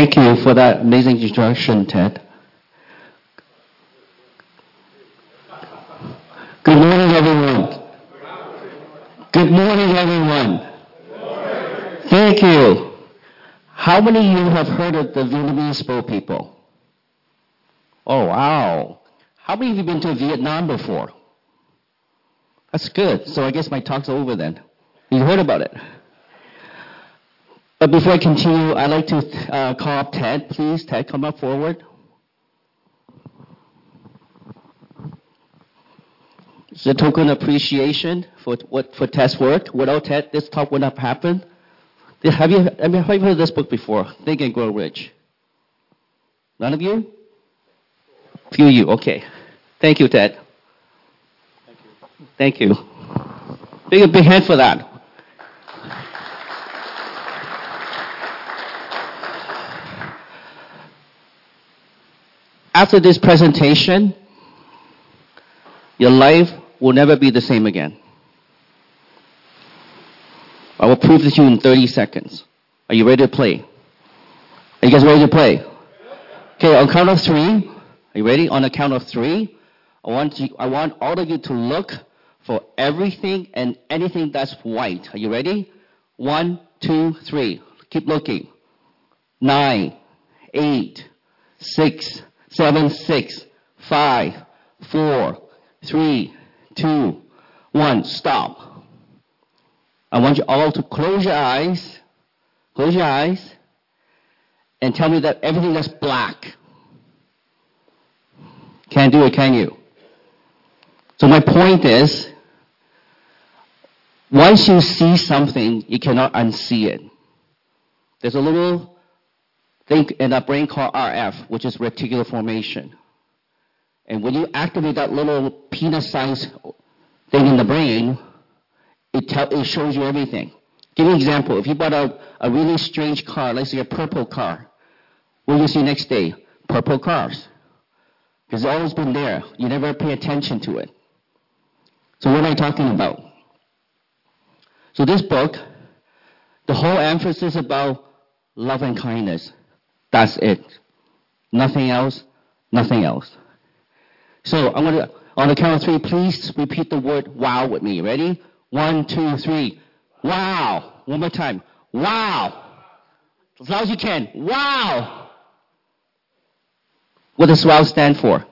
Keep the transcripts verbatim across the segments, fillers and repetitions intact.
Thank you for that amazing introduction, Ted. Good morning, everyone. Good morning, everyone. Thank you. How many of you have heard of the Vietnamese boat people? Oh, wow. How many of you been to Vietnam before? That's good. So I guess my talk's over then. You heard about it. But before I continue, I'd like to uh, call up Ted, please. Ted, come up forward. It's a token of appreciation for what for Ted's work. Without Ted, this talk would not happen. Have you, have you heard of this book before? Think and Grow Rich. None of you? Few of you. Okay. Thank you, Ted. Thank you. Thank you. Big, big hand for that. After this presentation, your life will never be the same again. I will prove this to you in thirty seconds. Are you ready to play? Are you guys ready to play? Okay, on count of three. Are you ready? On the count of three, I want you, I want all of you to look for everything and anything that's white. Are you ready? One, two, three. Keep looking. Nine, eight, six, seven, six, five, four, three, two, one. Stop. I want you all to close your eyes, close your eyes, and tell me that everything that's black. Can't do it, can you? So my point is, once you see something, you cannot unsee it. There's a little thing in our brain called R F, which is reticular formation. And when you activate that little peanut-sized thing in the brain, It, tell, it shows you everything. Give me an example. If you bought a, a really strange car, let's say a purple car, what do you see next day? Purple cars. Because it's always been there. You never pay attention to it. So what am I talking about? So this book, the whole emphasis about love and kindness. That's it. Nothing else, nothing else. So I'm going to, on the count of three, please repeat the word wow with me. Ready? One, two, three. Wow. One more time. Wow. As loud as you can. Wow. What does wow stand for?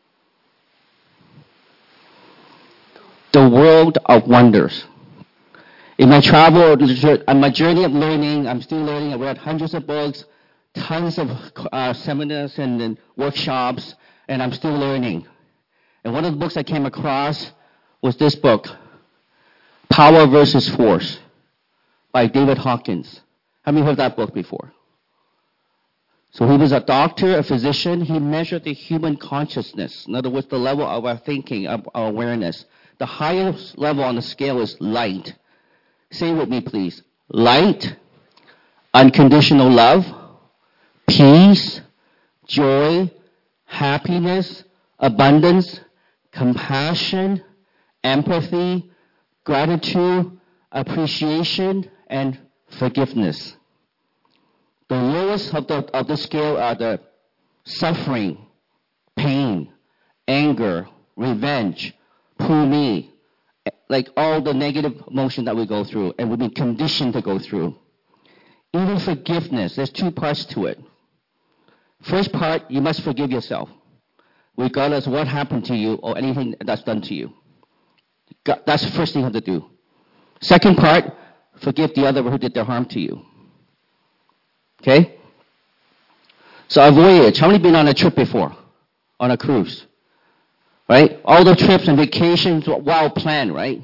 The world of wonders. In my travel, on my journey of learning, I'm still learning. I've read hundreds of books, tons of uh, seminars and, and workshops, and I'm still learning. And one of the books I came across was this book, Power versus Force by David Hawkins. How many heard that book before? So he was a doctor, a physician. He measured the human consciousness. In other words, the level of our thinking, of our awareness. The highest level on the scale is light. Say it with me, please. Light, unconditional love, peace, joy, happiness, abundance, compassion, empathy, gratitude, appreciation, and forgiveness. The lowest of the, of the scale are the suffering, pain, anger, revenge, poor me, like all the negative emotion that we go through and we've been conditioned to go through. Even forgiveness, there's two parts to it. First part, you must forgive yourself, regardless of what happened to you or anything that's done to you. That's the first thing you have to do. Second part, forgive the other who did their harm to you. Okay? So a voyage. How many been on a trip before? On a cruise? Right? All the trips and vacations were well planned, right?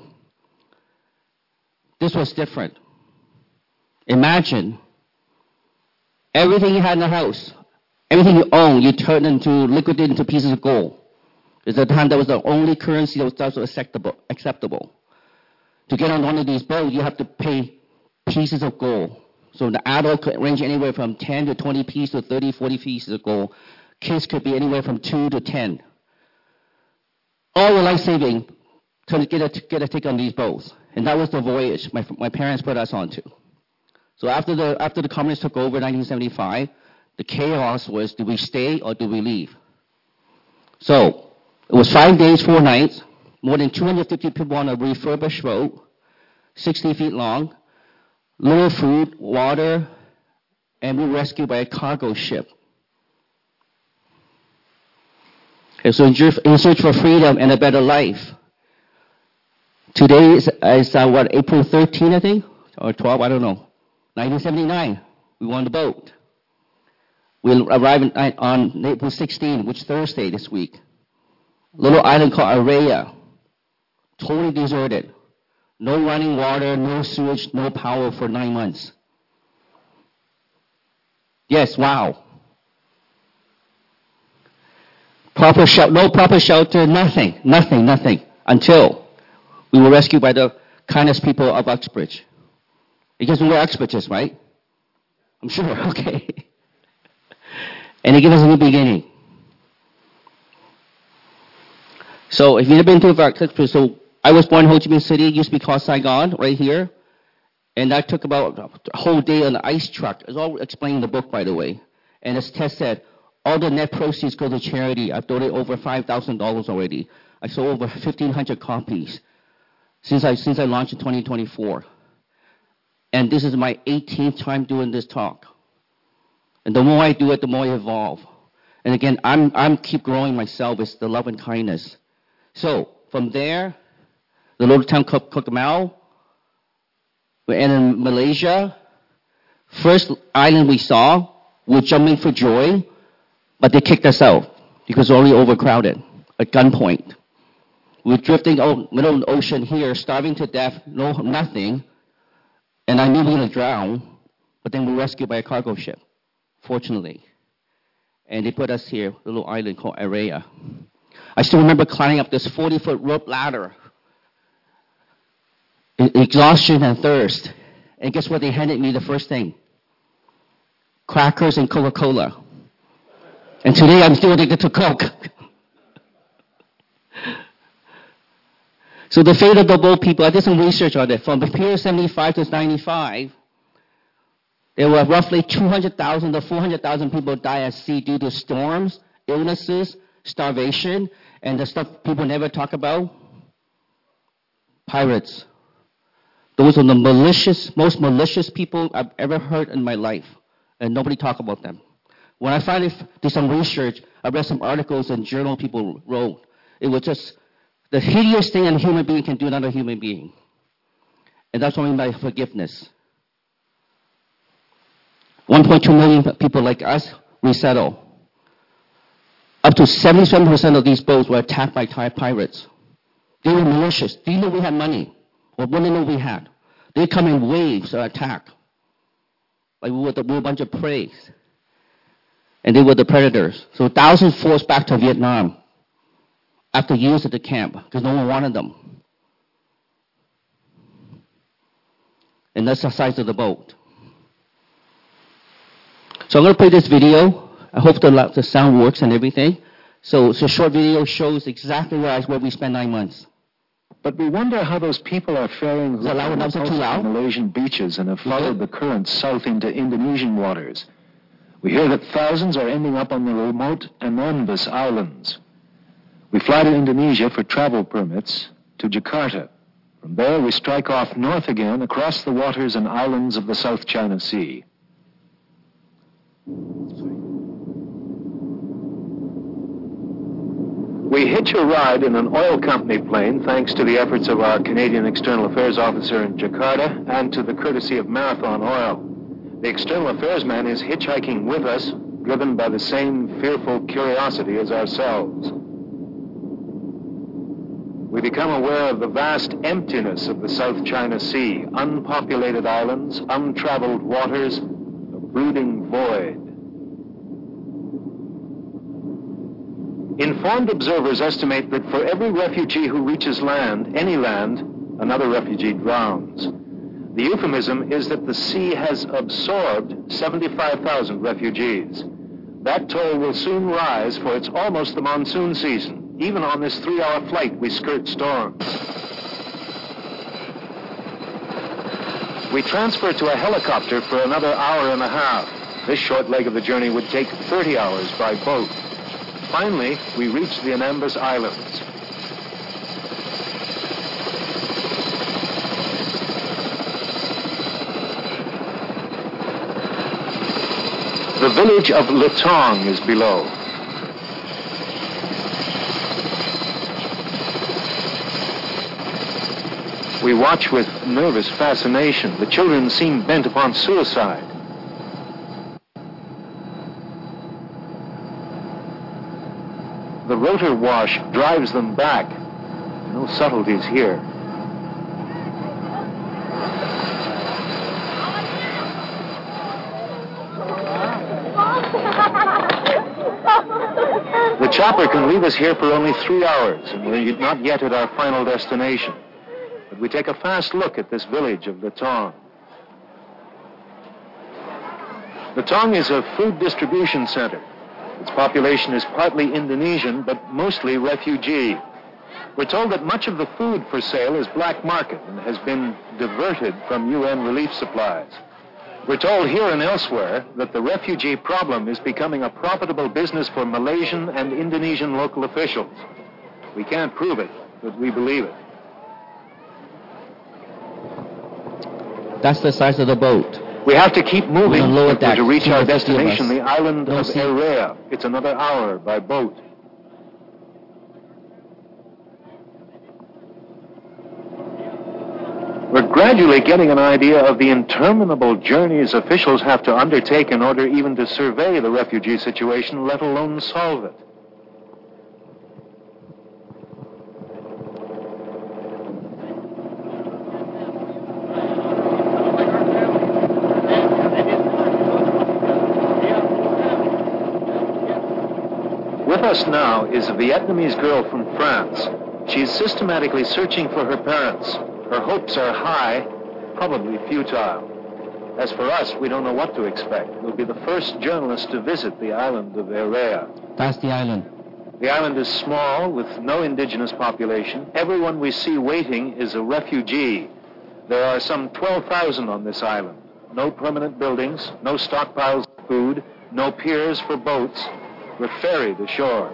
This was different. Imagine everything you had in the house, everything you own, you turned into, liquidated into pieces of gold. There's a time that was the only currency that was, that was acceptable, acceptable. To get on one of these boats, you have to pay pieces of gold. So the adult could range anywhere from ten to twenty pieces to thirty, forty pieces of gold. Kids could be anywhere from two to ten. All your life saving to get a, get a ticket on these boats. And that was the voyage my, my parents put us onto. So after the, after the communists took over in nineteen seventy-five, The chaos was, do we stay or do we leave? So it was five days, four nights, more than two hundred fifty people on a refurbished road, sixty feet long, little food, water, and we were rescued by a cargo ship. And so in search for freedom and a better life. Today is, is uh, what, April thirteenth, I think, or twelve, I don't know. nineteen seventy-nine, we won the boat. We'll arrive in, on April sixteenth, which is Thursday this week. Little island called Araya, totally deserted. No running water, no sewage, no power for nine months. Yes, wow. Proper shelter, no proper shelter, nothing, nothing, nothing, until we were rescued by the kindest people of Uxbridge. You guys know where Uxbridge is, right? I'm sure, okay. And they give us a new beginning. So if you've never been to Uxbridge, so I was born in Ho Chi Minh City, it used to be called Saigon, right here. And that took about a whole day on the ice truck. It's all explained in the book, by the way. And as Tess said, all the net proceeds go to charity. I've donated over five thousand dollars already. I sold over fifteen hundred copies since I, since I launched in twenty twenty-four. And this is my eighteenth time doing this talk. And the more I do it, the more I evolve. And again, I'm, I'm keep growing myself. It's the love and kindness. So from there, the little town called Kokomau, we ended in Malaysia. First island we saw, we were jumping for joy, but they kicked us out because it was already overcrowded at gunpoint. We were drifting out middle of the ocean here, starving to death, no nothing, and I knew we were going to drown, but then we were rescued by a cargo ship, fortunately. And they put us here, a little island called Araya. I still remember climbing up this forty-foot rope ladder, exhaustion and thirst. And guess what they handed me the first thing? Crackers and Coca-Cola. And today I'm still addicted to Coke. So the fate of the boat people, I did some research on it. From Pier seventy-five to ninety-five, there were roughly two hundred thousand to four hundred thousand people die at sea due to storms, illnesses, starvation, and the stuff people never talk about. Pirates. Those are the malicious, most malicious people I've ever heard in my life, and nobody talk about them. When I finally did some research, I read some articles and journal people wrote. It was just the hideous thing a human being can do to another human being. And that's what I mean by forgiveness. one point two million people like us resettle. Up to seventy-seven percent of these boats were attacked by Thai pirates. They were malicious. Do you know we had money? Or what do you know we had? They come in waves of attack. Like we were, the, we were a bunch of prey. And they were the predators. So thousands forced back to Vietnam after years at the camp because no one wanted them. And that's the size of the boat. So I'm going to play this video. I hope the, the sound works and everything. So it's a short video, shows exactly where, I, where we spent nine months. But we wonder how those people are faring who Is it loud enough? Is it too loud? Malaysian beaches and have followed the currents south into Indonesian waters. We hear that thousands are ending up on the remote Anambas Islands. We fly to Indonesia for travel permits to Jakarta. From there, we strike off north again across the waters and islands of the South China Sea. We hitch a ride in an oil company plane thanks to the efforts of our Canadian External Affairs Officer in Jakarta and to the courtesy of Marathon Oil. The External Affairs man is hitchhiking with us, driven by the same fearful curiosity as ourselves. We become aware of the vast emptiness of the South China Sea, unpopulated islands, untraveled waters, a brooding void. Informed observers estimate that for every refugee who reaches land, any land, another refugee drowns. The euphemism is that the sea has absorbed seventy-five thousand refugees. That toll will soon rise, for it's almost the monsoon season. Even on this three-hour flight, we skirt storms. We transfer to a helicopter for another hour and a half. This short leg of the journey would take thirty hours by boat. Finally, we reached the Anambas Islands. The village of Letong is below. We watch with nervous fascination. The children seem bent upon suicide. The rotor wash drives them back. No subtleties here. The chopper can leave us here for only three hours, and we're not yet at our final destination. But we take a fast look at this village of Letong. Letong is a food distribution center. Its population is partly Indonesian, but mostly refugee. We're told that much of the food for sale is black market and has been diverted from U N relief supplies. We're told here and elsewhere that the refugee problem is becoming a profitable business for Malaysian and Indonesian local officials. We can't prove it, but we believe it. That's the size of the boat. We have to keep moving lower if we're to reach our deck, destination, the island No of sea. Erea. It's another hour by boat. We're gradually getting an idea of the interminable journeys officials have to undertake in order even to survey the refugee situation, let alone solve it. With us now is a Vietnamese girl from France. She's systematically searching for her parents. Her hopes are high, probably futile. As for us, we don't know what to expect. We'll be the first journalists to visit the island of Erea. That's the island. The island is small, with no indigenous population. Everyone we see waiting is a refugee. There are some twelve thousand on this island. No permanent buildings, no stockpiles of food, no piers for boats. We're ferried ashore.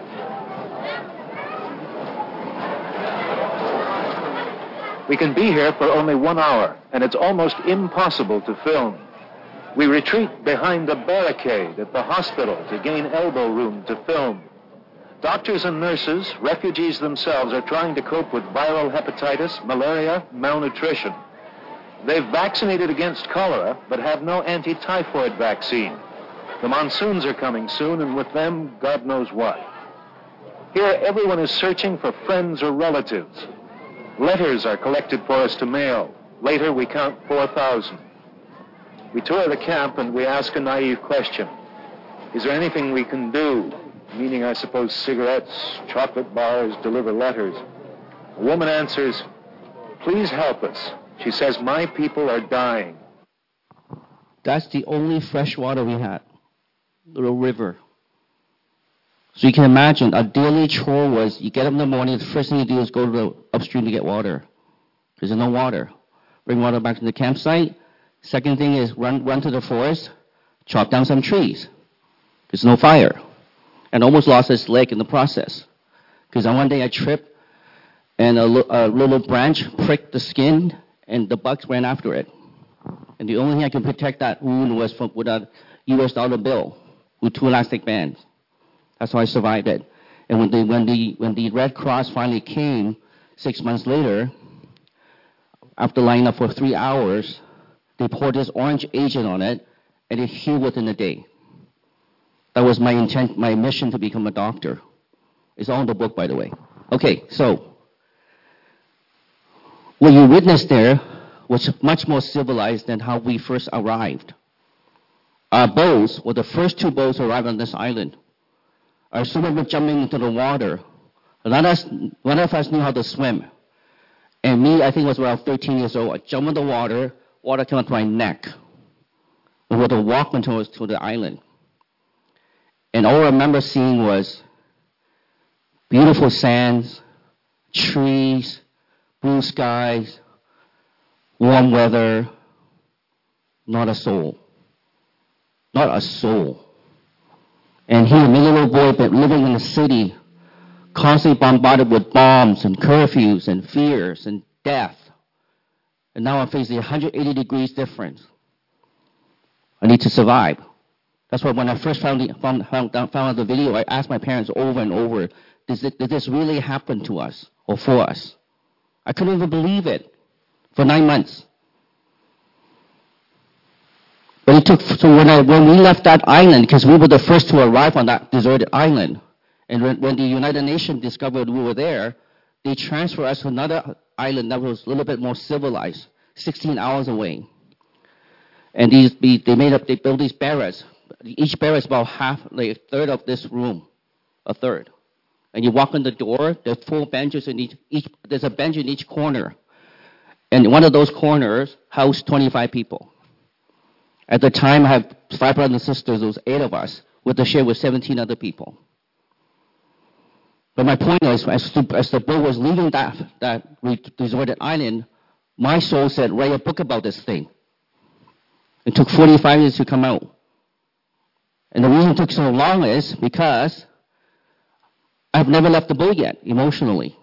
We can be here for only one hour, and it's almost impossible to film. We retreat behind a barricade at the hospital to gain elbow room to film. Doctors and nurses, refugees themselves, are trying to cope with viral hepatitis, malaria, malnutrition. They've vaccinated against cholera, but have no anti-typhoid vaccine. The monsoons are coming soon, and with them, God knows what. Here, everyone is searching for friends or relatives. Letters are collected for us to mail. Later, we count four thousand. We tour the camp and we ask a naive question. Is there anything we can do? Meaning, I suppose, cigarettes, chocolate bars, deliver letters. A woman answers, please help us. She says, my people are dying. That's the only fresh water we had. Little river. So you can imagine, our daily chore was, you get up in the morning, the first thing you do is go to the upstream to get water. Because there's no water. Bring water back to the campsite. Second thing is run run to the forest, chop down some trees. There's no fire. And almost lost his leg in the process. Because on one day I tripped, and a, lo- a little branch pricked the skin, and the bugs ran after it. And the only thing I could protect that wound was from, with a U S dollar bill with two elastic bands. That's how I survived it. And when the, when the, when the Red Cross finally came six months later, after lining up for three hours, they poured this orange agent on it, and it healed within a day. That was my intent, my mission to become a doctor. It's all in the book, by the way. Okay, so what you witnessed there was much more civilized than how we first arrived. Our boats were the first two boats to arrive on this island. Our swimmer were jumping into the water. None of, us, none of us knew how to swim. And me, I think I was around thirteen years old. I jumped in the water. Water came up to my neck. We had to walk until to the island. And all I remember seeing was beautiful sands, trees, blue skies, warm weather, not a soul. not a soul. And here, me little boy, but living in the city, constantly bombarded with bombs and curfews and fears and death. And now I'm facing one hundred eighty degrees difference. I need to survive. That's why when I first found, the, found, found, found out the video, I asked my parents over and over, Does it, did this really happen to us or for us? I couldn't even believe it for nine months. But it took, so when, I, when we left that island, because we were the first to arrive on that deserted island, and when, when the United Nations discovered we were there, they transferred us to another island that was a little bit more civilized, sixteen hours away. And these, they made up, they built these barracks. Each barracks about half, like a third of this room, a third. And you walk in the door, there's four benches in each, each, there's a bench in each corner. And one of those corners housed twenty-five people. At the time, I have five brothers and sisters, there was eight of us, with the share with seventeen other people. But my point is, as the, as the boat was leaving that, that deserted island, my soul said, write a book about this thing. It took forty-five years to come out. And the reason it took so long is because I've never left the boat yet, emotionally.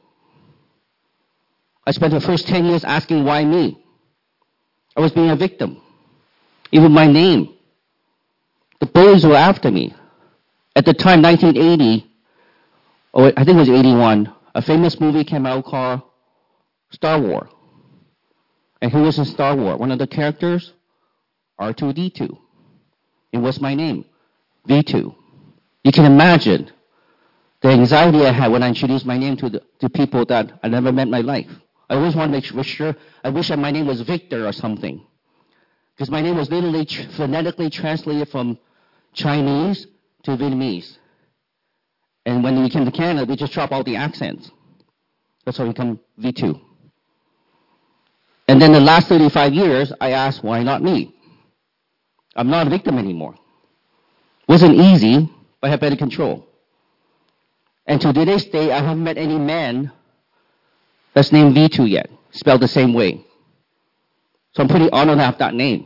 I spent the first ten years asking, why me? I was being a victim. Even my name. The bullies were after me. At the time, nineteen eighty, or I think it was eighty-one, a famous movie came out called Star Wars. And who was in Star Wars? One of the characters? R two D two. It was my name, V two. You can imagine the anxiety I had when I introduced my name to, the, to people that I never met in my life. I always want to make sure, I wish that my name was Victor or something. Because my name was literally tr- phonetically translated from Chinese to Vietnamese. And when we came to Canada, we just dropped all the accents. That's how we become V two. And then the last thirty-five years, I asked, why not me? I'm not a victim anymore. Wasn't easy, but I had better control. And to this day, I haven't met any man that's named V two yet, spelled the same way. So I'm pretty honored to have that name.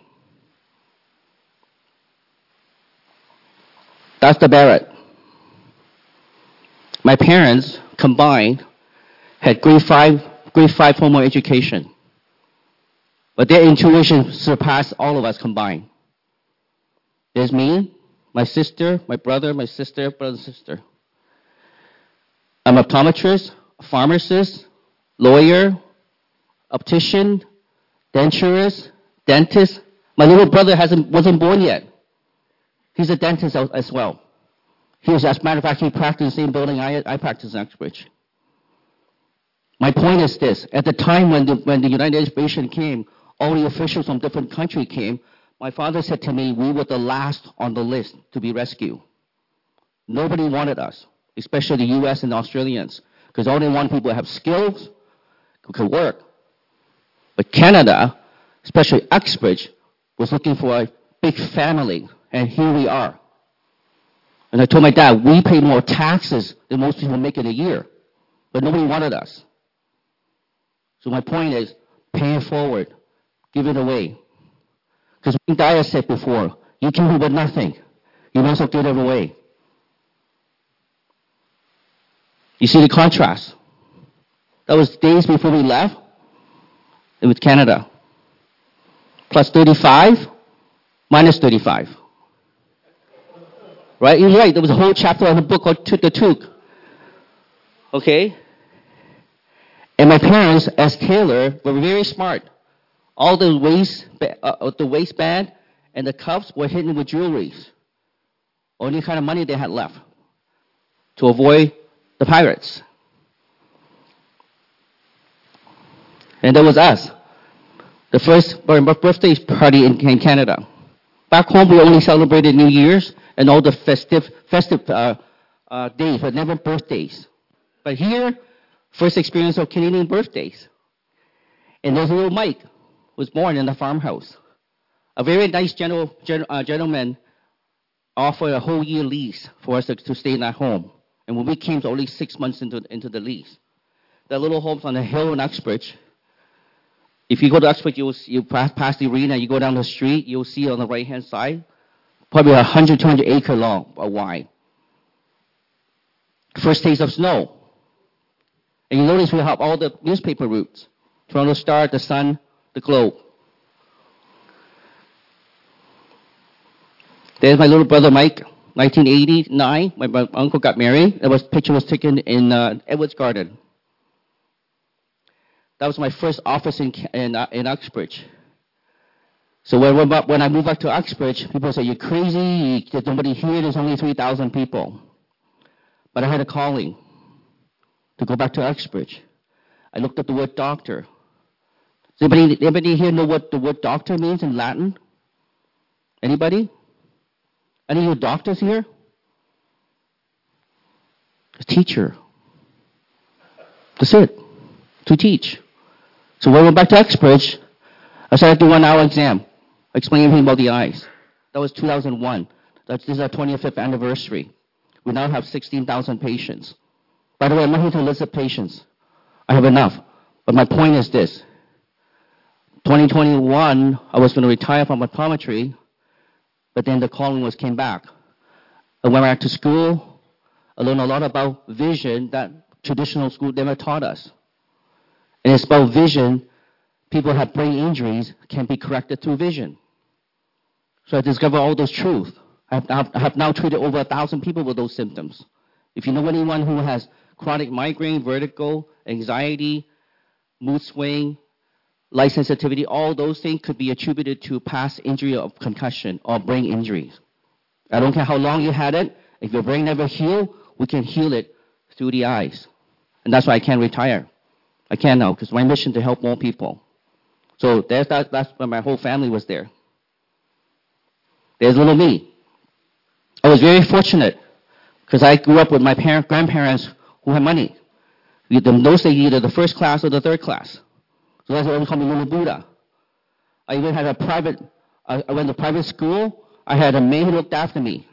That's the Barrett. My parents combined had grade five, grade five formal education. But their intuition surpassed all of us combined. There's me, my sister, my brother, my sister, brother, and sister. I'm an optometrist, a pharmacist, lawyer, optician, denturist, dentist. My little brother hasn't wasn't born yet. He's a dentist as well. He was, as a matter of fact, he practiced in the same building I, I practiced in Uxbridge. My point is this. At the time when the, when the United Nations came, all the officials from different countries came, my father said to me, we were the last on the list to be rescued. Nobody wanted us, especially the U S and the Australians, because all they want people who have skills, who can work. But Canada, especially Uxbridge, was looking for a big family, and here we are. And I told my dad, we pay more taxes than most people make in a year, but nobody wanted us. So my point is, pay it forward, give it away. Because Wayne Dyer said before, you can do with nothing. You might as well give it away. You see the contrast? That was days before we left. It was Canada. Plus thirty-five, minus thirty-five. Right? You're right. There was a whole chapter in the book called The Took. Okay? And my parents, as tailor, were very smart. All the waist, uh, the waistband and the cuffs were hidden with jewelries. Only kind of money they had left to avoid the pirates. And there was us, the first birthday party in, in Canada. Back home, we only celebrated New Year's and all the festive, festive uh, uh, days, but never birthdays. But here, first experience of Canadian birthdays. And there's little Mike, was born in the farmhouse. A very nice general, gen, uh, gentleman offered a whole year lease for us to, to stay in that home. And when we came, to only six months into, into the lease. The little homes on the hill in Uxbridge. If you go to Uxbridge, you'll you pass, past the arena, you go down the street, you'll see on the right-hand side, probably one hundred, two hundred acre long or wide. First taste of snow. And you notice we have all the newspaper routes. Toronto Star, the Sun, the Globe. There's my little brother Mike, nineteen eighty-nine. My, my uncle got married. That was picture was taken in uh, Edwards Garden. That was my first office in in, uh, in Uxbridge. So when, when I moved back to Uxbridge, people say, you're crazy, there's nobody here, there's only three thousand people. But I had a calling to go back to Uxbridge. I looked at the word doctor. Does anybody, anybody here know what the word doctor means in Latin? Anybody? Any of you doctors here? A teacher. That's it. To teach. So when I went back to Uxbridge, I started to do one hour exam, explaining everything about the eyes. That was two thousand one. That's, this is our twenty-fifth anniversary. We now have sixteen thousand patients. By the way, I'm not here to elicit patients. I have enough. But my point is this. twenty twenty-one, I was going to retire from optometry, but then the calling was came back. I went back to school. I learned a lot about vision that traditional school never taught us. And it's about vision. People have brain injuries can be corrected through vision. So I discovered all those truths. I have, I have now treated over a thousand people with those symptoms. If you know anyone who has chronic migraine, vertigo, anxiety, mood swing, light sensitivity, all those things could be attributed to past injury of concussion or brain injuries. I don't care how long you had it. If your brain never healed, we can heal it through the eyes. And that's why I can't retire. I can't now, because my mission to help more people. So there's that, that's when my whole family was there. There's little me. I was very fortunate, because I grew up with my parent, grandparents who had money. In those days, either the first class or the third class. So that's why they call me Little Buddha. I even had a private, I went to private school. I had a maid who looked after me.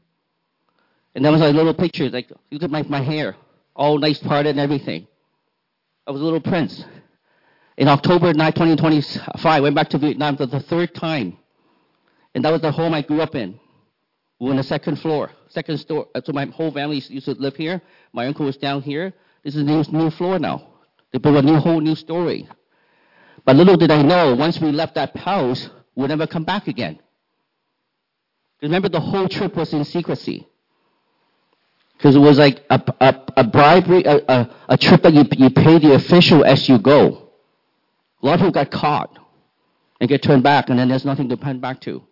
And that was like little pictures, like, look at my, my hair, all nice parted and everything. I was a little prince. In October twenty twenty-five, I went back to Vietnam for the third time. And that was the home I grew up in. We were on the second floor, second store. So my whole family used to live here. My uncle was down here. This is a new, new floor now. They built a new, whole new story. But little did I know, once we left that house, we'd never come back again. Remember, the whole trip was in secrecy. Because it was like a, a, a bribery, a, a, a trip that you, you pay the official as you go. A lot of people got caught and get turned back, and then there's nothing to turn back to.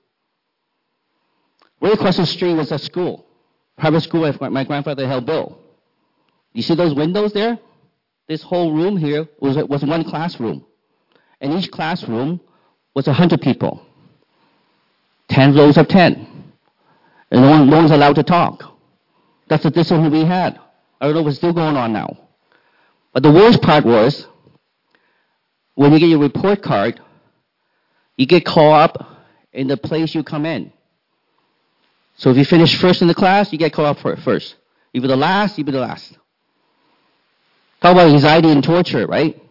Right across the street was a school, private school my grandfather helped build. You see those windows there? This whole room here was, was one classroom. And each classroom was one hundred people. ten rows of ten. And no, one, no one's allowed to talk. That's the discipline we had. I don't know what's still going on now. But the worst part was, when you get your report card, you get called up in the place you come in. So if you finish first in the class, you get called up for first. If you're the last, you'll be the last. Talk about anxiety and torture, right?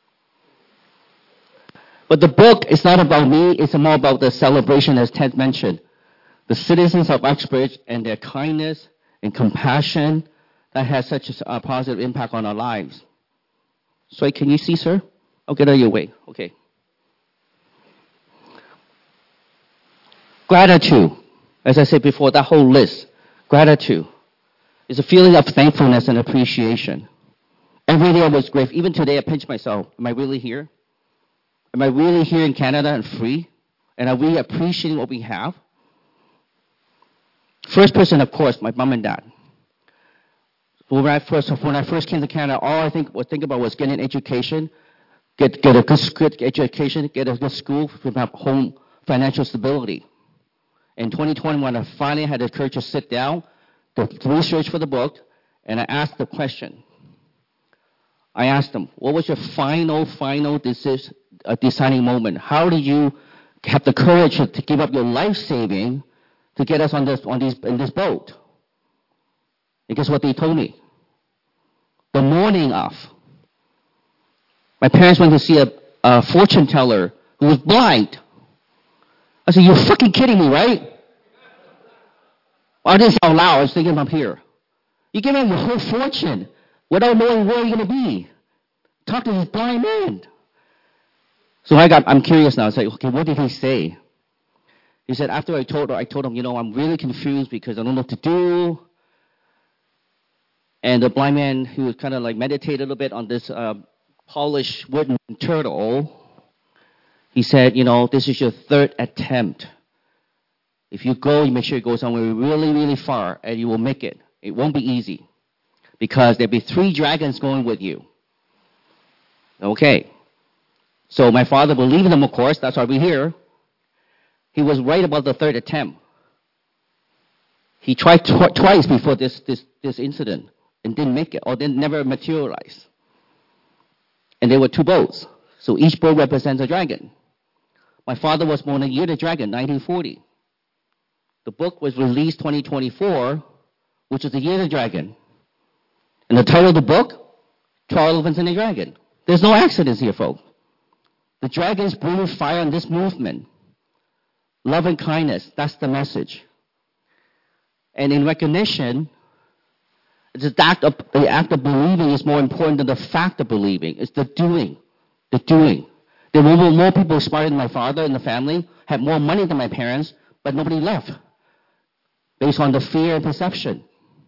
But the book is not about me. It's more about the celebration, as Ted mentioned. The citizens of Uxbridge and their kindness and compassion that has such a positive impact on our lives. So can you see, sir? I'll get out of your way. Okay. Gratitude. As I said before, that whole list. Gratitude is a feeling of thankfulness and appreciation. Every day I was grateful. Even today I pinch myself. Am I really here? Am I really here in Canada and free? And are we appreciating what we have? First person, of course, my mom and dad. When I first, when I first came to Canada, all I think was think about was getting an education, get get a good, good education, get a good school, have home financial stability. In twenty twenty, when I finally had the courage to sit down, to research for the book, and I asked the question. I asked them, what was your final, final decision, uh, deciding moment? How did you have the courage to, to give up your life saving to get us on this, on these, in this boat? And guess what they told me? The morning of, my parents went to see a, a fortune teller who was blind. I said, you're fucking kidding me, right? Well, I didn't say out loud. I was thinking up here. You give him your whole fortune without knowing where you're going to be. Talk to this blind man. So I got, I'm curious now. I said, okay, what did he say? He said, after I told her, I told him, you know, I'm really confused because I don't know what to do. And the blind man, he was kind of like meditated a little bit on this uh, polished wooden turtle. He said, you know, this is your third attempt. If you go, you make sure you go somewhere really, really far, and you will make it. It won't be easy because there'll be three dragons going with you. Okay. So my father believed him, of course. That's why we're here. He was right about the third attempt. He tried tw- twice before this, this, this incident and didn't make it, or didn't never materialize. And there were two boats. So each boat represents a dragon. My father was born in the year of the dragon, nineteen forty. The book was released twenty twenty-four, which is the year of the dragon. And the title of the book, twelve Elephants and a Dragon. There's no accidents here, folks. The dragons breathe fire on this movement. Love and kindness, that's the message. And in recognition, the act of, the act of believing is more important than the fact of believing. It's the doing, the doing. There were more people smarter than my father in the family, had more money than my parents, but nobody left based on the fear and perception.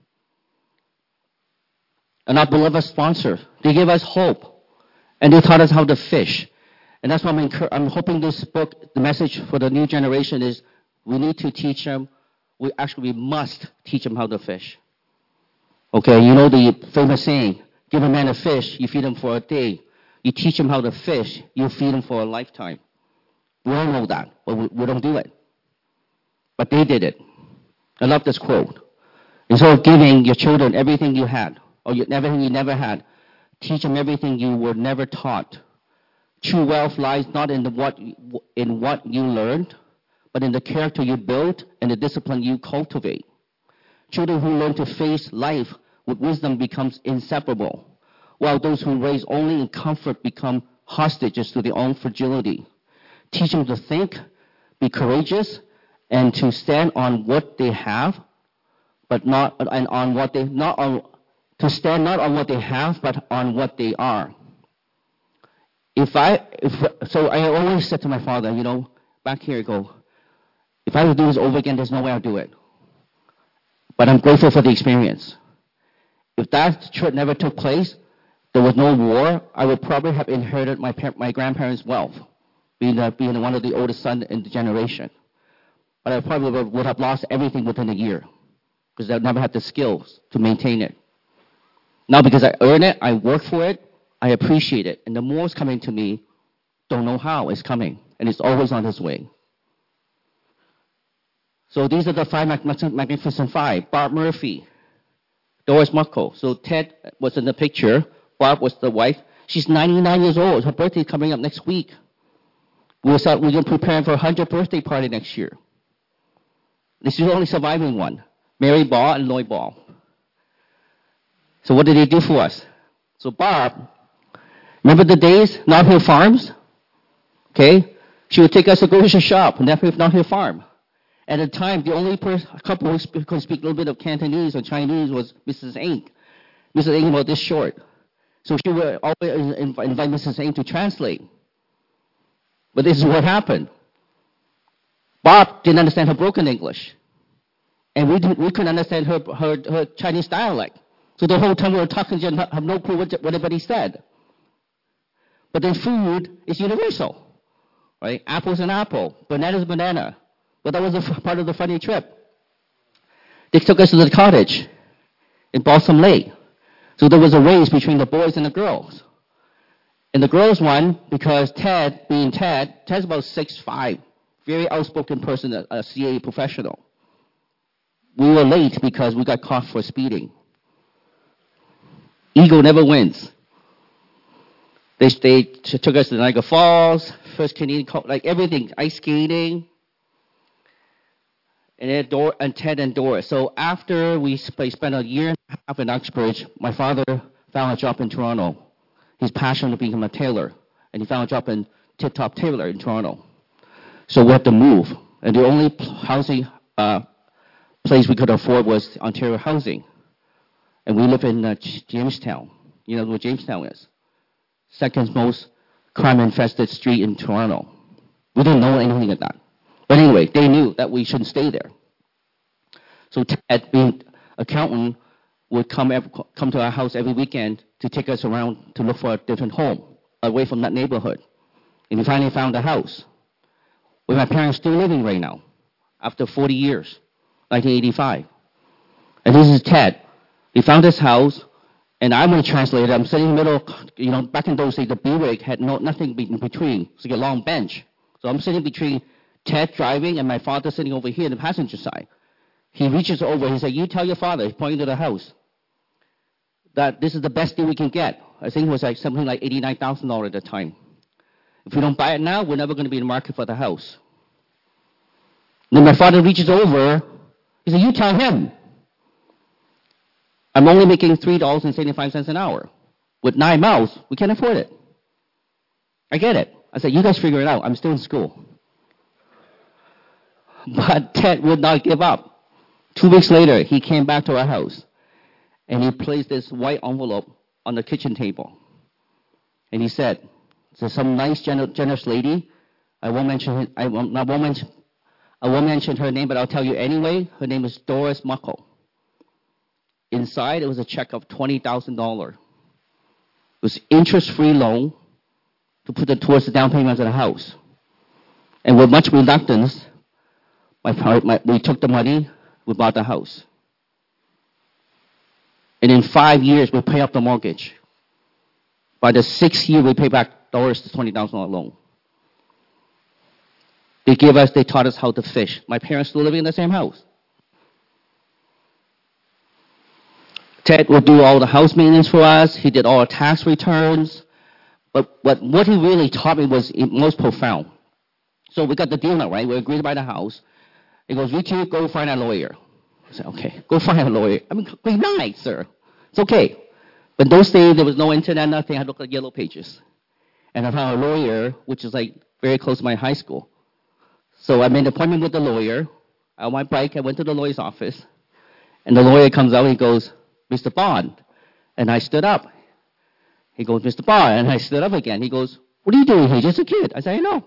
And our beloved sponsor, they gave us hope, and they taught us how to fish. And that's why I'm, incur- I'm hoping this book, the message for the new generation is we need to teach them, we actually we must teach them how to fish. Okay, you know the famous saying, give a man a fish, you feed him for a day. You teach him how to fish, you feed him for a lifetime. We all know that, but we, we don't do it. But they did it. I love this quote. Instead of giving your children everything you had, or you, everything you never had, teach them everything you were never taught. True wealth lies not in, the what, in what you learned, but in the character you build and the discipline you cultivate. Children who learn to face life with wisdom becomes inseparable, while those who raise only in comfort become hostages to their own fragility. Teach them to think, be courageous, and to stand on what they have, but not and on what they not on to stand not on what they have, but on what they are. If I if so, I always said to my father, you know, back here, I go, if I would do this over again, there's no way I'll do it. But I'm grateful for the experience. If that trip never took place, there was no war, I would probably have inherited my par- my grandparents' wealth, being the, being one of the oldest son in the generation. But I probably would have lost everything within a year because I never had the skills to maintain it. Now, because I earn it, I work for it, I appreciate it. And the more is coming to me, don't know how it's coming. And it's always on its way. So these are the five magnificent five. Barb Murphy, Doris Mucko. So Ted was in the picture. Barb was the wife. She's ninety-nine years old. Her birthday is coming up next week. We're, start, we're preparing for her hundredth birthday party next year. This is the only surviving one. Mary Ball and Lloyd Ball. So what did they do for us? So Barb, remember the days, Not Hill Farms? Okay? She would take us to grocery shop, Not Hill Farm. At the time, the only person, couple who sp- could speak a little bit of Cantonese or Chinese was Missus Ink. Missus Ink was this short. So she would always invite Missus Ink to translate. But this is what happened. Bob didn't understand her broken English. And we, didn't, we couldn't understand her, her, her Chinese dialect. So the whole time we were talking, she had no clue what, what anybody said. But then food is universal. Right? Apple's an apple. Banana's a banana. But that was a f- part of the funny trip. They took us to the cottage in Balsam Lake. So there was a race between the boys and the girls. And the girls won because Ted, being Ted, Ted's about six five, very outspoken person, a, a C A A professional. We were late because we got caught for speeding. Ego never wins. They, they t- took us to Niagara Falls, first Canadian, like everything, ice skating. And, then Dor- and Ted and Doris. So after we sp- spent a year and a half in Uxbridge, my father found a job in Toronto. He's passionate to become a tailor. And he found a job in Tip Top Tailor in Toronto. So we had to move. And the only housing uh, place we could afford was Ontario Housing. And we live in uh, Jamestown. You know where Jamestown is? Second most crime-infested street in Toronto. We didn't know anything of that. But anyway, they knew that we shouldn't stay there. So Ted, being accountant, would come every, come to our house every weekend to take us around to look for a different home away from that neighborhood. And we finally found a house with my parents still living right now after forty years, nineteen eighty-five. And this is Ted. He found this house, and I'm a translator. I'm sitting in the middle, you know, back in those days, the B-rig had no, nothing in between. It's like a long bench. So I'm sitting between Ted driving and my father sitting over here on the passenger side. He reaches over, he said, you tell your father, he's pointing to the house, that this is the best deal we can get. I think it was like something like eighty-nine thousand dollars at the time. If we don't buy it now, we're never going to be in the market for the house. And then my father reaches over, he said, you tell him. I'm only making three dollars and seventy-five cents an hour. With nine mouths, we can't afford it. I get it. I said, you guys figure it out. I'm still in school. But Ted would not give up. Two weeks later, he came back to our house, and he placed this white envelope on the kitchen table. And he said, there's some nice, generous lady. I won't mention her, I won't, I won't mention, I won't mention her name, but I'll tell you anyway. Her name is Doris Muckle. Inside, it was a check of twenty thousand dollars. It was interest-free loan to put it towards the down payment of the house. And with much reluctance, my, my, we took the money, we bought the house. And in five years, we pay up the mortgage. By the sixth year, we pay back Doris' twenty thousand dollars loan. They gave us, they taught us how to fish. My parents still living in the same house. Ted would do all the house maintenance for us. He did all the tax returns. But what, what he really taught me was most profound. So we got the deal now, right? We agreed to buy the house. He goes, Richie, go find a lawyer. I said, okay, go find a lawyer. I mean, great night, sir. It's okay. But those days, there was no internet, nothing. I looked at Yellow Pages. And I found a lawyer, which is like very close to my high school. So I made an appointment with the lawyer. On my bike, I went to the lawyer's office. And the lawyer comes out, he goes, Mister Bond. And I stood up. He goes, Mister Bond. And I stood up again. He goes, what are you doing here? Just a kid. I said, I know.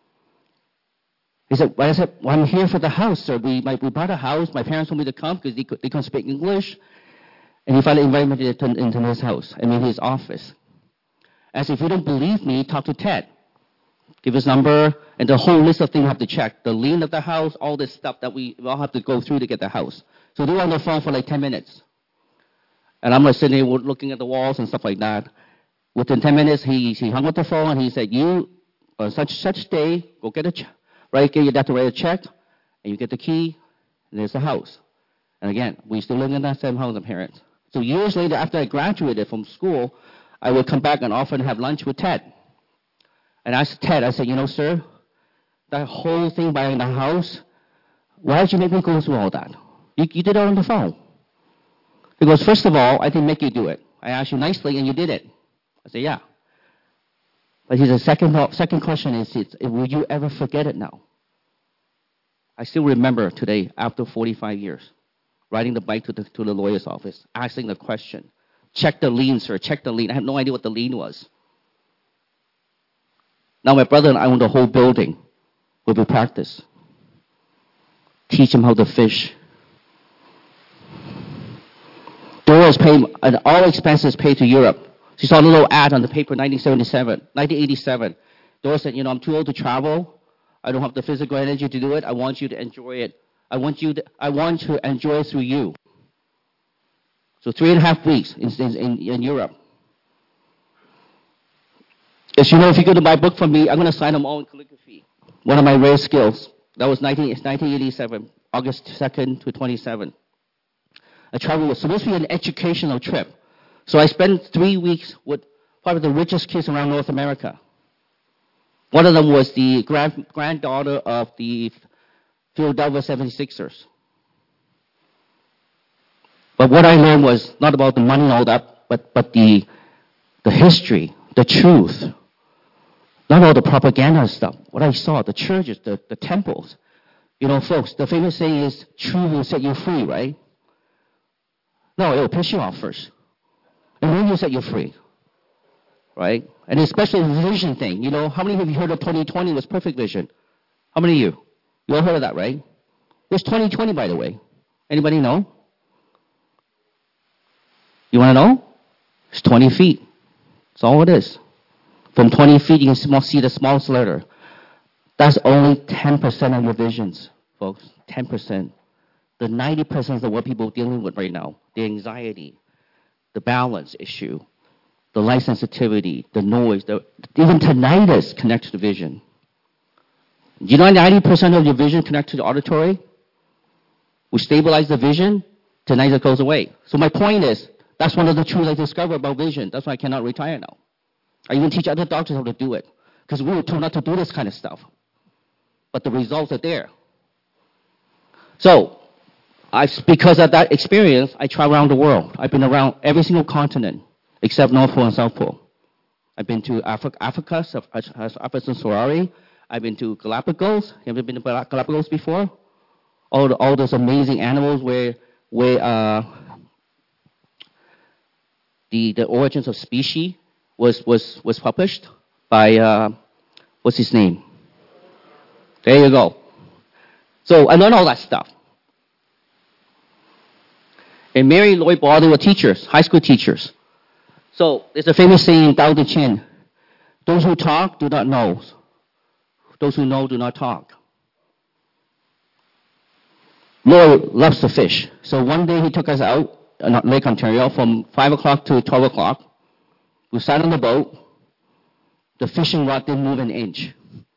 He said, well, I said, well, I'm here for the house, sir. We, my, we bought a house. My parents told me to come because they, could, they couldn't speak English. And he finally invited me to, into his house, I mean his office. I said, if you don't believe me, talk to Ted. Give his number and the whole list of things you have to check. The lien of the house, all this stuff that we all have to go through to get the house. So they were on the phone for like ten minutes. And I'm like sitting there looking at the walls and stuff like that. Within ten minutes, he, he hung up the phone and he said, you, on such such day, go get a check. Right, get your dad to write a check, and you get the key, and there's the house. And again, we still live in that same house, the parents. So years later, after I graduated from school, I would come back and often have lunch with Ted. And I asked Ted, I said, you know, sir, that whole thing buying the house, why did you make me go through all that? You, you did it on the phone. He goes, first of all, I didn't make you do it. I asked you nicely, and you did it. I said, yeah. But his second, second question is, is, will you ever forget it now? I still remember today, after forty-five years, riding the bike to the, to the lawyer's office, asking the question, check the lien, sir, check the lien. I have no idea what the lien was. Now my brother and I own the whole building where we practice. Teach him how to fish. Doris paid, and all expenses paid to Europe. She saw a little ad on the paper, nineteen seventy-seven, nineteen eighty-seven. Doris said, you know, I'm too old to travel. I don't have the physical energy to do it. I want you to enjoy it. I want you to, I want to enjoy it through you. So three and a half weeks in, in, in Europe. As you know, if you go to buy a book from me, I'm going to sign them all in calligraphy. One of my rare skills. That was nineteen, nineteen eighty-seven, August second to twenty-seventh. I traveled. It was supposed to be an educational trip. So I spent three weeks with probably the richest kids around North America. One of them was the grand, granddaughter of the Philadelphia seventy-sixers. But what I learned was not about the money and all that, but, but the, the history, the truth. Not all the propaganda stuff. What I saw, the churches, the, the temples. You know, folks, the famous saying is, truth will set you free, right? No, it will piss you off first. And then will set you free, right? And especially the vision thing. You know, how many of you heard of twenty twenty was perfect vision? How many of you? You all heard of that, right? What's twenty twenty, by the way? Anybody know? You want to know? It's twenty feet. That's all it is. From twenty feet, you can see the smallest letter. That's only ten percent of your visions, folks. ten percent. The ninety percent is what people are dealing with right now. The anxiety, the balance issue, the light sensitivity, the noise, the, even tinnitus connects to vision. You know ninety percent of your vision connects to the auditory? We stabilize the vision, tinnitus goes away. So my point is, that's one of the truths I discovered about vision. That's why I cannot retire now. I even teach other doctors how to do it. Because we were told not to do this kind of stuff. But the results are there. So, I've, because of that experience, I travel around the world. I've been around every single continent except North Pole and South Pole. I've been to Africa, Africa, African Sorari. I've been to Galapagos. Have you been to Galapagos before? All, the, all those amazing animals where, where uh, the, the origins of species was, was, was published by, uh, what's his name? There you go. So I learned all that stuff. And Mary Lloyd Baldwin were teachers, high school teachers. So there's a famous saying in Tao Te Ching, those who talk do not know. Those who know do not talk. Lord loves to fish. So one day he took us out in Lake Ontario from five o'clock to twelve o'clock. We sat on the boat. The fishing rod didn't move an inch.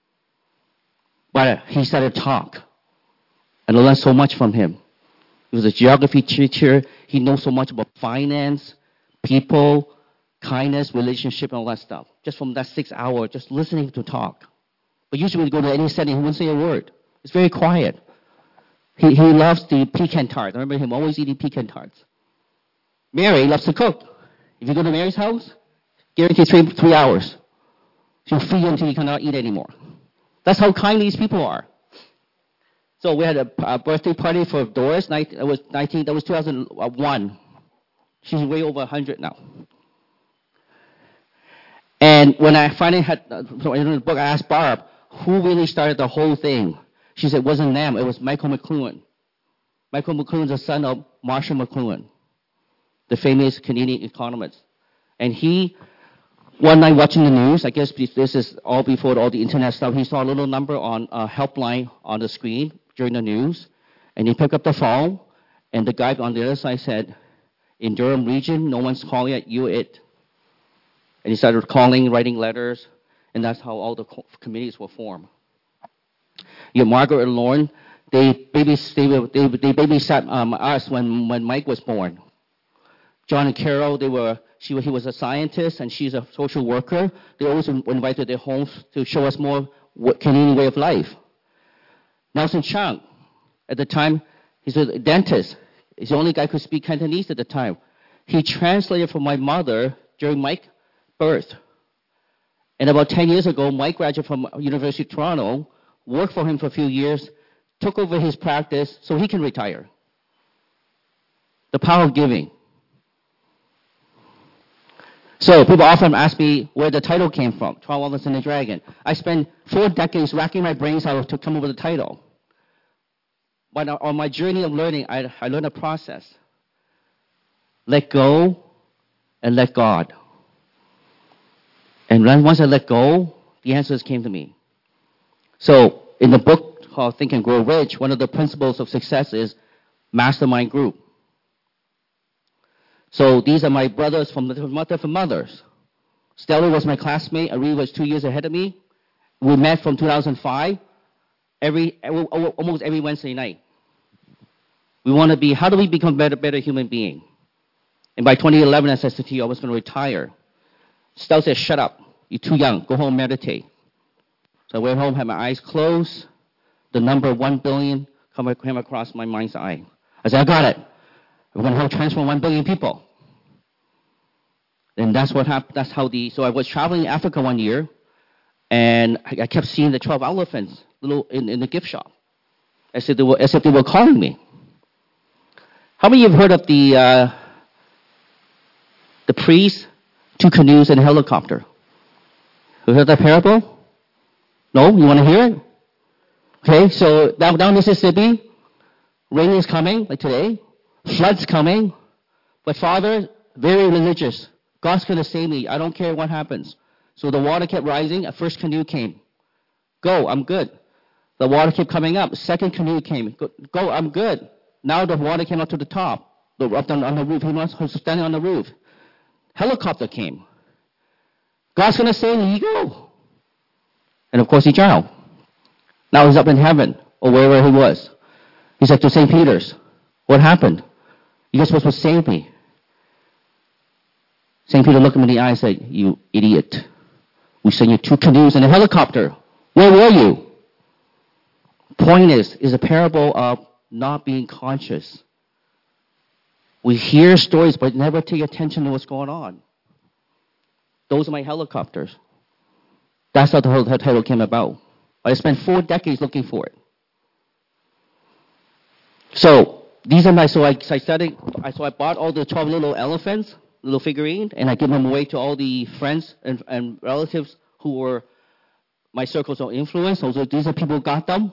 But he started to talk. And I learned so much from him. He was a geography teacher. He knows so much about finance, people, kindness, relationship, and all that stuff. Just from that six hours, just listening to talk. But usually when you go to any setting, he wouldn't say a word. It's very quiet. He, he loves the pecan tarts. I remember him always eating pecan tarts. Mary loves to cook. If you go to Mary's house, guarantee three, three hours. She'll feed you until you cannot eat anymore. That's how kind these people are. So we had a, a birthday party for Doris. It was nineteen. That was two thousand one. She's way over one hundred now. And when I finally had so in the book, I asked Barb, who really started the whole thing? She said it wasn't them. It was Michael McLuhan. Michael McLuhan is the son of Marshall McLuhan, the famous Canadian economist. And he, one night watching the news, I guess this is all before all the internet stuff, he saw a little number on a helpline on the screen during the news, and he picked up the phone, and the guy on the other side said, in Durham region, no one's calling it, you it. And he started calling, writing letters, and that's how all the co- committees were formed. You know, Margaret and Lauren, they, babys, they, they, they babysat um, us when, when Mike was born. John and Carol, they were, she, he was a scientist, and she's a social worker. They always invited their homes to show us more Canadian way of life. Nelson Chang, at the time, he's a dentist. He's the only guy who could speak Cantonese at the time. He translated for my mother during Mike's birth. And about ten years ago, Mike graduated from University of Toronto, worked for him for a few years, took over his practice so he can retire. The power of giving. So people often ask me where the title came from, twelve Elephants and a Dragon. I spent four decades racking my brains out to come up with the title. But on my journey of learning, I, I learned a process. Let go and let God. And then once I let go, the answers came to me. So in the book called Think and Grow Rich, one of the principles of success is mastermind group. So these are my brothers from different mothers. Stella was my classmate. Ari was two years ahead of me. We met from two thousand five, every, almost every Wednesday night. We want to be, how do we become better, better human being? And by twenty eleven, I said to you, I was going to retire. Stella said, shut up. You're too young. Go home, meditate. So I went home, had my eyes closed. The number one billion came across my mind's eye. I said, I got it. We're going to help transform one billion people. And that's what happened. That's how the, so I was traveling in Africa one year, and I, I kept seeing the twelve elephants little in, in the gift shop. as if they were, as if they were calling me. How many of you have heard of the uh, the priest, two canoes, and a helicopter? You heard that parable? No? You want to hear it? Okay, so down, down Mississippi, rain is coming, like today. Flood's coming. But Father, very religious. God's going to save me. I don't care what happens. So the water kept rising. A first canoe came. Go, I'm good. The water kept coming up. Second canoe came. Go, go I'm good. Now the water came up to the top. The, up on, on the roof. He was standing on the roof. Helicopter came. God's going to save me. You go. And of course he drowned. Now he's up in heaven or wherever he was. He said to Saint Peter's, what happened? You guys supposed to save me. Saint Peter looked him in the eye and said, you idiot. We sent you two canoes and a helicopter. Where were you? Point is, is a parable of not being conscious. We hear stories but never take attention to what's going on. Those are my helicopters. That's how the whole title came about. I spent four decades looking for it. So these are my. So I, so I started. I, so I bought all the twelve little elephants, little figurines, and I give them away to all the friends and, and relatives who were my circles of influence. So these are people who got them.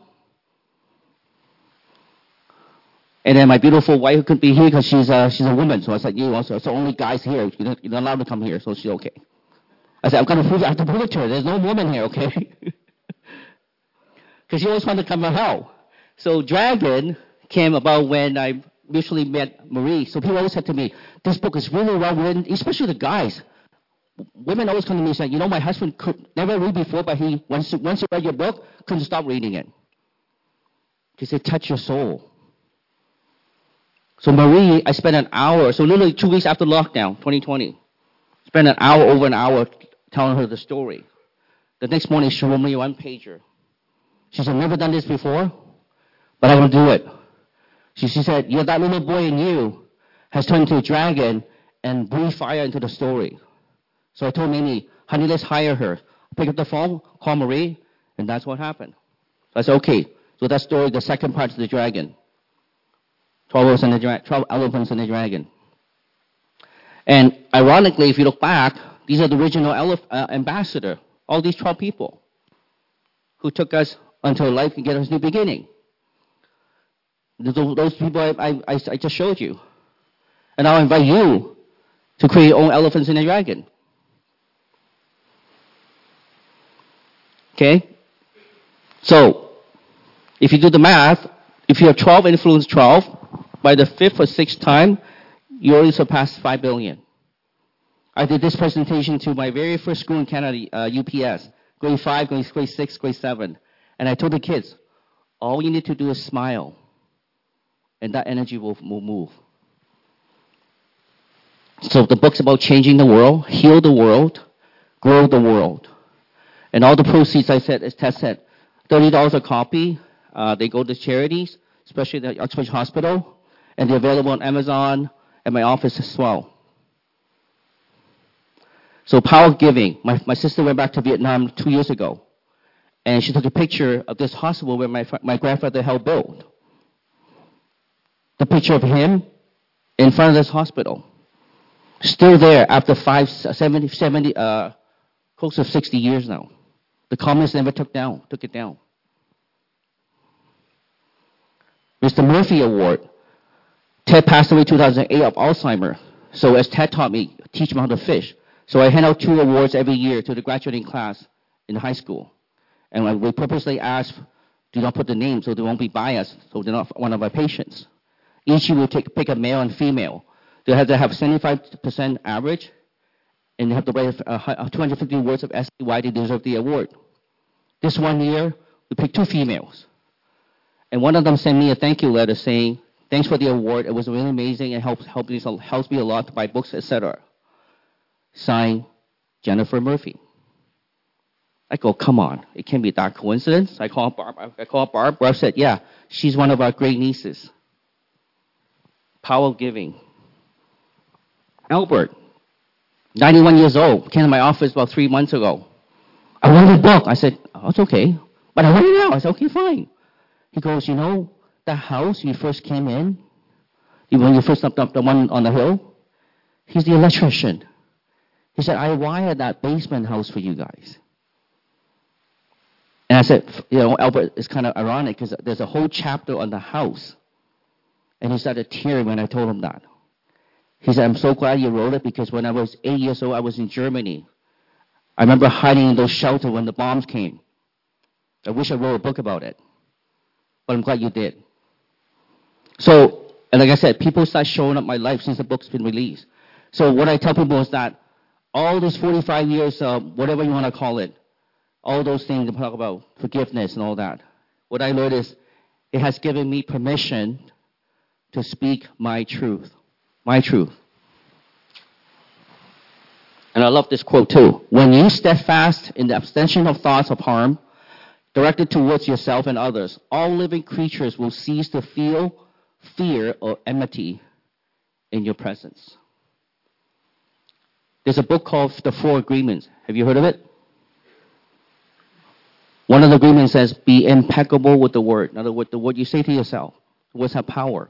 And then my beautiful wife who couldn't be here because she's a, she's a woman. So I said, you also, so only guys here. You're not, you're not allowed to come here. So she's okay. I said, I'm going to prove it. I have to prove it to her. There's no woman here, okay? Because she always wanted to come to hell. So Dragon came about when I mutually met Marie. So people always said to me, this book is really well written, especially the guys. Women always come to me and say, you know, my husband could never read before, but he once, once he read your book, couldn't stop reading it. Because it touched your soul. So Marie, I spent an hour, so literally two weeks after lockdown, twenty twenty, spent an hour over an hour telling her the story. The next morning, she wrote me a one-pager. She said, I've never done this before, but I'm going to do it. She, she said, you're that little boy in you has turned into a dragon and breathed fire into the story. So I told Mimi, honey, let's hire her. Pick up the phone, call Marie, and that's what happened. So I said, okay. So that story, the second part is the dragon. Twelve elephants and the, dra- twelve elephants and the dragon. And ironically, if you look back, these are the original elef- uh, ambassador. All these twelve people who took us until life can get us a new beginning. Those, those people I, I, I just showed you. And I'll invite you to create your own elephants and a dragon. Okay? So, if you do the math, if you have twelve influence twelve, by the fifth or sixth time, you already surpassed five billion. I did this presentation to my very first school in Canada, uh, U P S, grade five, grade six, grade seven. And I told the kids, all you need to do is smile, and that energy will, will move. So the book's about changing the world, heal the world, grow the world. And all the proceeds, I said, as Tess said, thirty dollars a copy. Uh, they go to charities, especially the Uxbridge Hospital, and they're available on Amazon and my office as well. So power of giving. My, my sister went back to Vietnam two years ago, and she took a picture of this hospital where my, my grandfather helped build. The picture of him in front of this hospital. Still there after five, seventy, seventy, uh, close to sixty years now. The communists never took down, took it down. Mister Murphy Award. Ted passed away in two thousand eight of Alzheimer's. So as Ted taught me, teach him how to fish. So I hand out two awards every year to the graduating class in high school. And we purposely ask, do not put the name so they won't be biased, so they're not one of our patients. Each year we take, pick a male and female. They have to have seventy-five percent average, and they have to write uh, two hundred fifty words of essay why they deserve the award. This one year, we picked two females. And one of them sent me a thank you letter saying, thanks for the award. It was really amazing. It helps, helps, me, helps me a lot to buy books, et cetera. Signed, Jennifer Murphy. I go, come on. It can't be that coincidence. I call Barb. I call Barb. Barb said, yeah, she's one of our great nieces. Power of giving. Albert, ninety-one years old, came to my office about three months ago. I wrote a book. I said, oh, it's okay. But I wrote it out. I said, okay, fine. He goes, you know, the house you first came in, when you first up, up the one on the hill, he's the electrician. He said, I wired that basement house for you guys. And I said, you know, Albert, it's kind of ironic because there's a whole chapter on the house. And he started tearing when I told him that. He said, I'm so glad you wrote it because when I was eight years old, I was in Germany. I remember hiding in those shelters when the bombs came. I wish I wrote a book about it. But I'm glad you did. So, and like I said, people start showing up in my life since the book's been released. So what I tell people is that all these forty-five years, uh, whatever you want to call it, all those things to talk about forgiveness and all that, what I learned is it has given me permission to speak my truth. My truth. And I love this quote too. When you steadfast in the abstention of thoughts of harm directed towards yourself and others, all living creatures will cease to feel fear or enmity in your presence. There's a book called The Four Agreements. Have you heard of it? One of the agreements says, be impeccable with the word. In other words, the word you say to yourself. Words have power.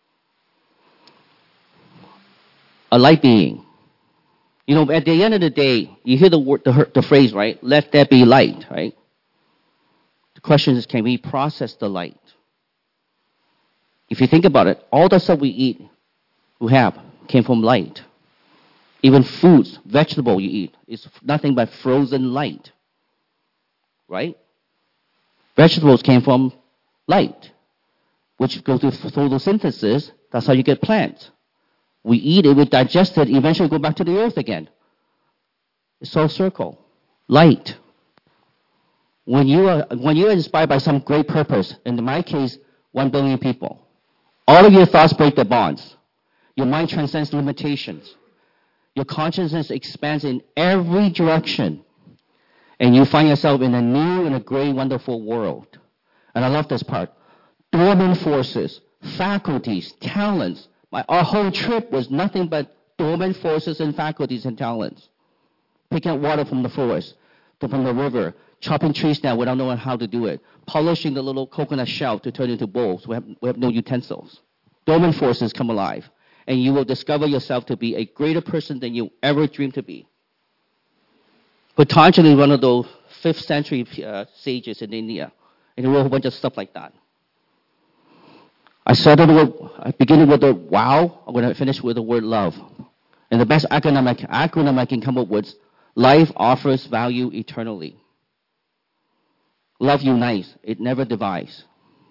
A light being. You know, at the end of the day, you hear the word, the, the phrase, right? Let there be light, right? The question is, can we process the light? If you think about it, all the stuff we eat, we have, came from light. Even foods, vegetable you eat, is nothing but frozen light. Right? Vegetables came from light, which goes through photosynthesis. That's how you get plants. We eat it, we digest it, eventually go back to the earth again. It's all circle. Light. When you are when you're inspired by some great purpose, and in my case, one billion people, all of your thoughts break the bonds. Your mind transcends limitations. Your consciousness expands in every direction. And you find yourself in a new and a great, wonderful world. And I love this part. Dormant forces, faculties, talents. My, our whole trip was nothing but dormant forces and faculties and talents. Picking up water from the forest, from the river, chopping trees down without knowing how to do it, polishing the little coconut shell to turn into bowls. We have, we have no utensils. Dormant forces come alive. And you will discover yourself to be a greater person than you ever dreamed to be. Patanjali, one of those fifth century uh, sages in India, and he wrote a whole bunch of stuff like that. I started with, I beginning with the wow, I'm going to finish with the word love. And the best acronym, acronym I can come up with, life offers value eternally. Love unites, it never divides.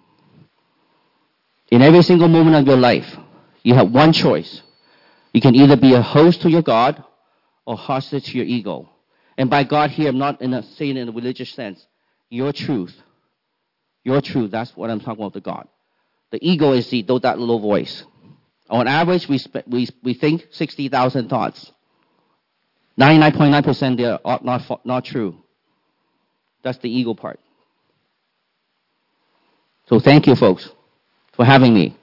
In every single moment of your life, you have one choice. You can either be a host to your God or hostage to your ego. And by God here, I'm not in a, saying in a religious sense. Your truth. Your truth, that's what I'm talking about, the God. The ego is the, that little voice. On average, we, spe- we, we think sixty thousand thoughts. ninety-nine point nine percent they are not, not true. That's the ego part. So thank you, folks, for having me.